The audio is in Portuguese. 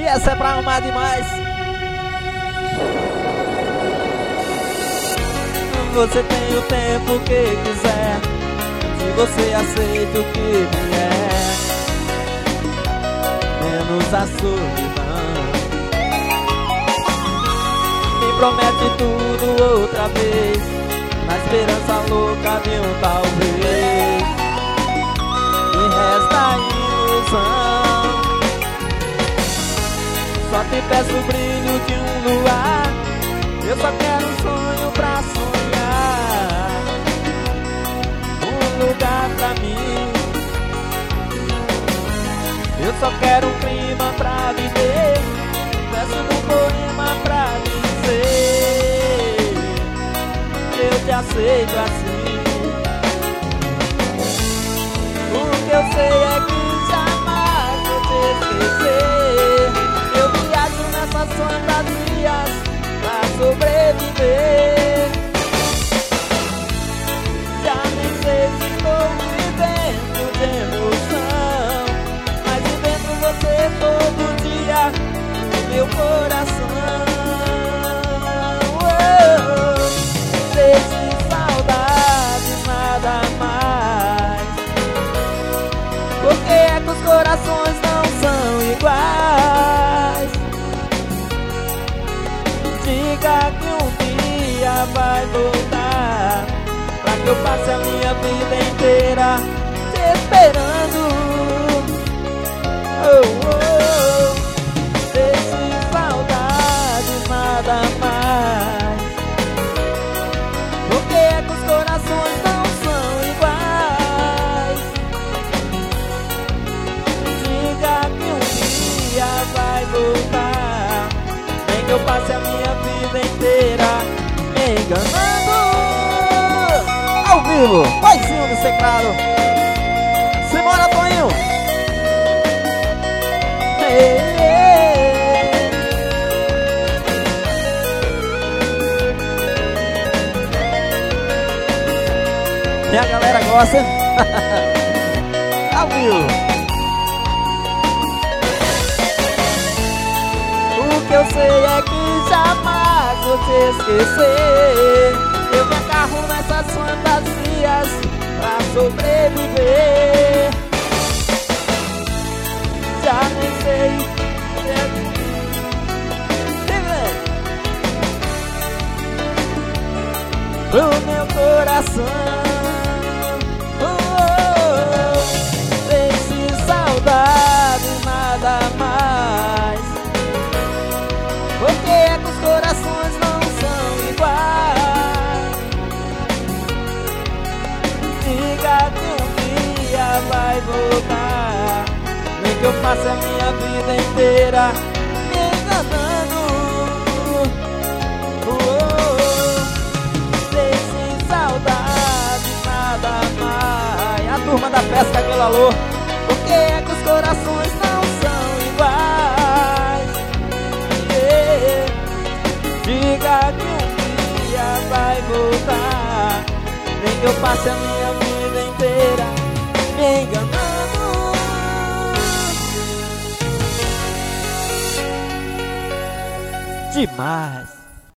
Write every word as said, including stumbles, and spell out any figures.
essa é pra amar demais. Você tem o tempo que quiser, se você aceita o que vier, menos a solidão. Me promete tudo outra vez, na esperança louca de um talvez. Me resta a ilusão, só te peço o brilho de um luar. Eu só quero um sonho pra sonhar, um lugar pra mim. Eu só quero um clima pra viver, peço um poema pra dizer que eu te aceito assim. O que eu sei é que jamais vou te esquecer. Eu viajo nessas fantasias pra sobreviver. Já nem sei se estou vivendo de emoção, mas vivendo você todo dia no meu coração. Oh, deixe saudades, nada mais. Porque é que os corações não são iguais. Diga que um dia vai voltar, pra que eu passe a minha vida inteira te esperando. Oh, oh, deixe saudades, nada mais. Porque é que os corações não são iguais. Diga que um dia vai voltar, nem que eu passe a minha vida inteira me enganando. Ao vivo, vozinho do secado. Simbora, Toninho. Ei, ei. E a galera gosta. Ao vivo. O que eu sei é que jamais vou te esquecer. Eu me agarro nessas fantasias pra sobreviver. Já nem sei pro meu coração. Oh, oh, oh. Deixe saudades, nada mais. Porque é que os corações não são iguais. Diga que um dia vai voltar, nem que eu passe a minha vida inteira me enganando. Oh, oh, oh. Deixe saudades, nada mais. A turma da pesca, aquele alô. Porque é que os corações não são iguais. Diga que um dia vai voltar, nem que eu passe a minha vida inteira me enganando. Demais.